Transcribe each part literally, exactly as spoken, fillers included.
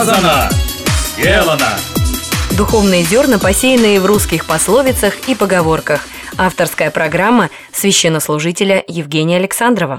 Сказано, сделано. Духовные зерна, посеянные в русских пословицах и поговорках. Авторская программа священнослужителя Евгения Александрова.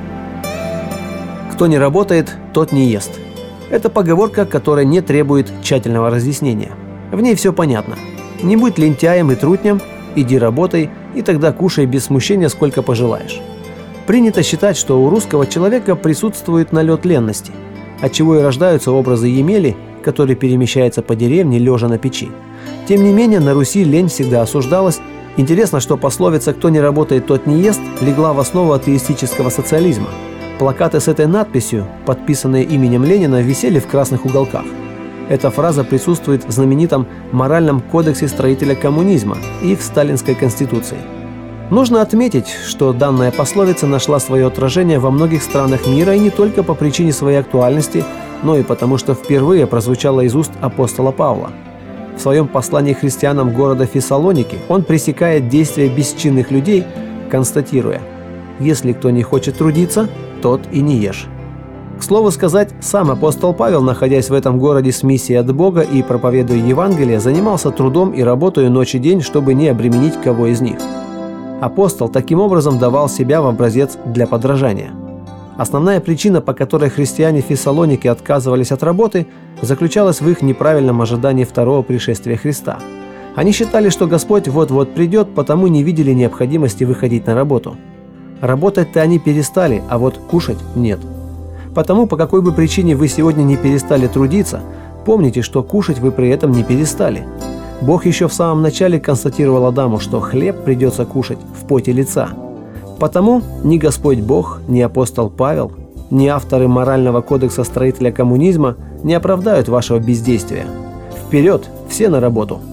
Кто не работает, тот не ест. Это поговорка, которая не требует тщательного разъяснения. В ней все понятно. Не будь лентяем и трутнем, иди работай, и тогда кушай без смущения, сколько пожелаешь. Принято считать, что у русского человека присутствует налет ленности, отчего и рождаются образы Емели, который перемещается по деревне, лежа на печи. Тем не менее, на Руси лень всегда осуждалась. Интересно, что пословица «кто не работает, тот не ест» легла в основу атеистического социализма. Плакаты с этой надписью, подписанные именем Ленина, висели в красных уголках. Эта фраза присутствует в знаменитом моральном кодексе строителя коммунизма и в сталинской конституции. Нужно отметить, что данная пословица нашла свое отражение во многих странах мира и не только по причине своей актуальности, но и потому, что впервые прозвучала из уст апостола Павла. В своем послании христианам города Фессалоники он пресекает действия бесчинных людей, констатируя: «Если кто не хочет трудиться, тот и не ешь». К слову сказать, сам апостол Павел, находясь в этом городе с миссией от Бога и проповедуя Евангелие, занимался трудом и работой ночь и день, чтобы не обременить кого из них. Апостол таким образом давал себя в образец для подражания. Основная причина, по которой христиане Фессалоники отказывались от работы, заключалась в их неправильном ожидании второго пришествия Христа. Они считали, что Господь вот-вот придет, потому не видели необходимости выходить на работу. Работать-то они перестали, а вот кушать нет. Потому, по какой бы причине вы сегодня не перестали трудиться, помните, что кушать вы при этом не перестали. Бог еще в самом начале констатировал Адаму, что хлеб придется кушать в поте лица. Потому ни Господь Бог, ни апостол Павел, ни авторы морального кодекса строителя коммунизма не оправдают вашего бездействия. Вперед, все на работу!